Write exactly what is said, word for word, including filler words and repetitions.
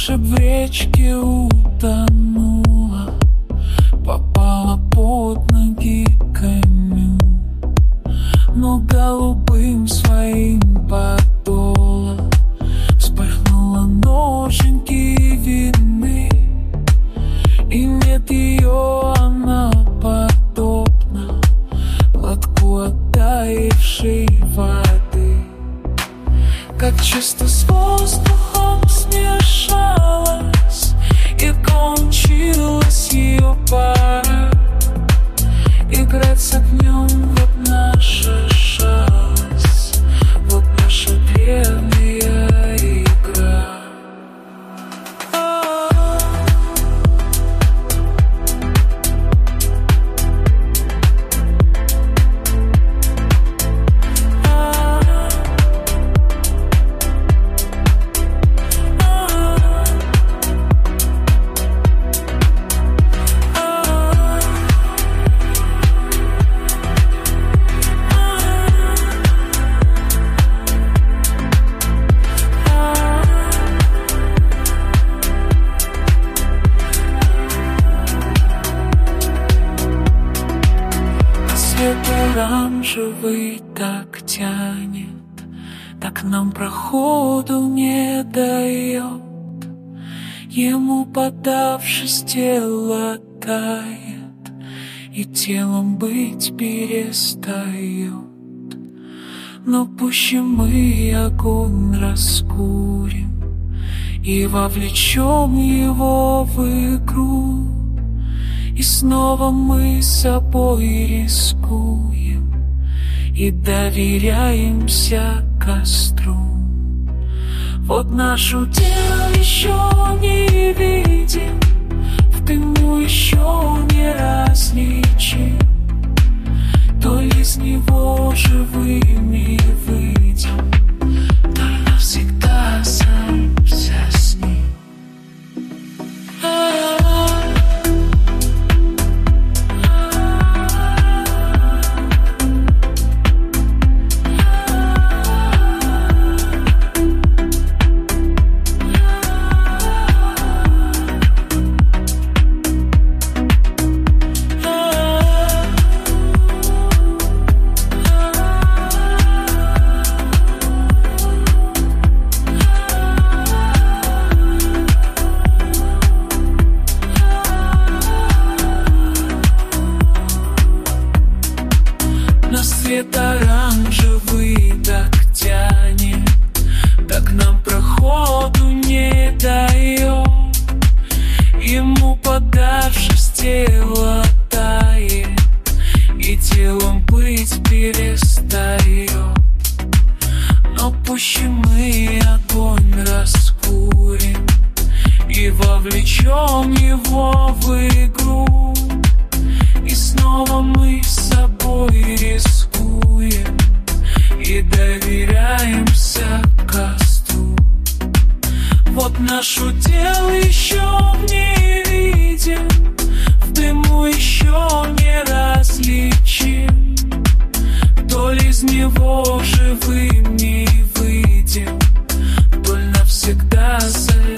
Лучше б в речке утонула, попала под ноги камню, но голубым своим подолом вспыхнула ноженьки вины, и нет ее, она подобна лотку оттаившей воды. Как чисто с воздухом смешалась и кончилась ее пара, играть с огнем — вот наша шалость, вот наша древняя игра. Оранжевый так тянет, так нам проходу не дает. Ему подавшись, тело тает, и телом быть перестает. Но пуще мы огонь раскурим и вовлечем его в игру, и снова мы собой рискуем и доверяемся костру. Вот наш удел еще не видим, в дыму еще не различим, то ли из него живыми выйдем, то ли навсегда останемся с ним. Свет оранжевый так тянет, так нам проходу не дает. Ему подавшись, тело тает, и телом быть перестает. Но пуще мы огонь раскурим и вовлечем его в игру, и снова мы с собой рискуем и доверяемся костру. Вот наш удел еще не видим, в дыму еще не различим, то ли из него живым не выйдем, то ли навсегда залечим.